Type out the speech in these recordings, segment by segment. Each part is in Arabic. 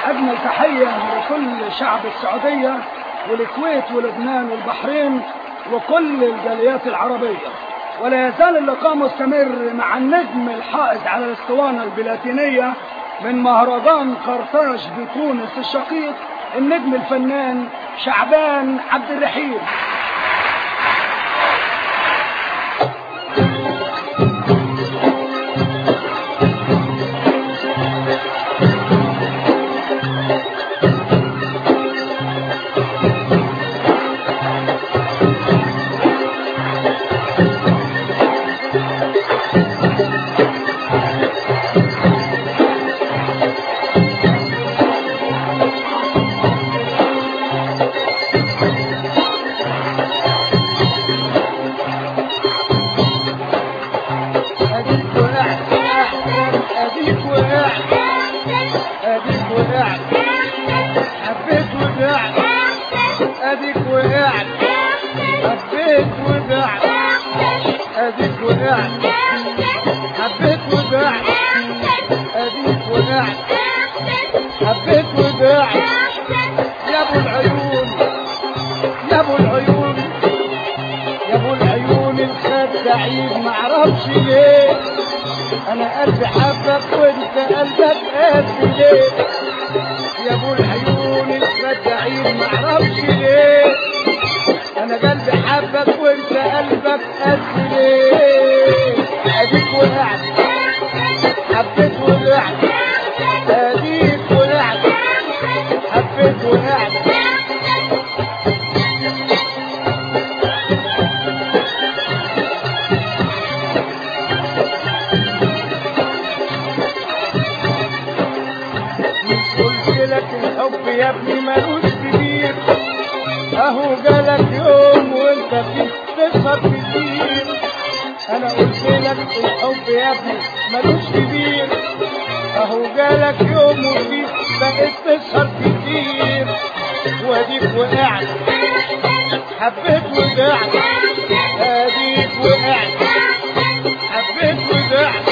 أجمل تحية لكل شعب السعودية والكويت ولبنان والبحرين وكل الجاليات العربية. ولا يزال اللقاء مستمر مع النجم الحائز على الاسطوانة البلاتينية من مهرجان قرطاج بتونس الشقيق، النجم الفنان شعبان عبد الرحيم. معرفش ليه انا قلبي حبك وانت قلبك قاسي ليه يا ابو العيون الخداعين. معرفش ليه انا قلبي حبك وانت قلبك قاسي ليه. اديك وقعت حبيت وقعت، اديك وقعت حبيت وقعت. يا ابني ملوش كبير، اهو جالك يوم وانت فيه تسهر كتير. انا قلت لك الحب يا ابني ملوش كبير، اهو جالك يوم وفيه بقيت تسهر كتير. واديك وقعت حبيت وقعت، اديك وقعت حبيت وقعت.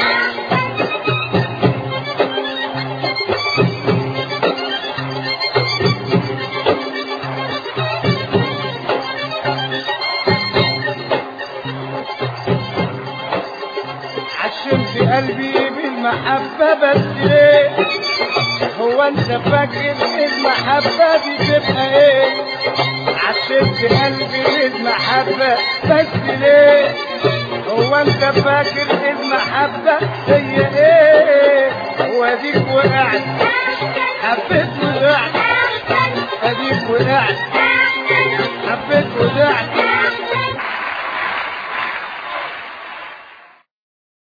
عشمت قلبي بالمحبة بس ليه؟ هو انت فاكر المحبة دي تبقى ايه؟ عشمت قلبي بالمحبة بس ليه؟ هو انت فاكر المحبة هي ايه؟ واديك وقعت حبيت وقعت، اديك وقعت حبيت وقعت.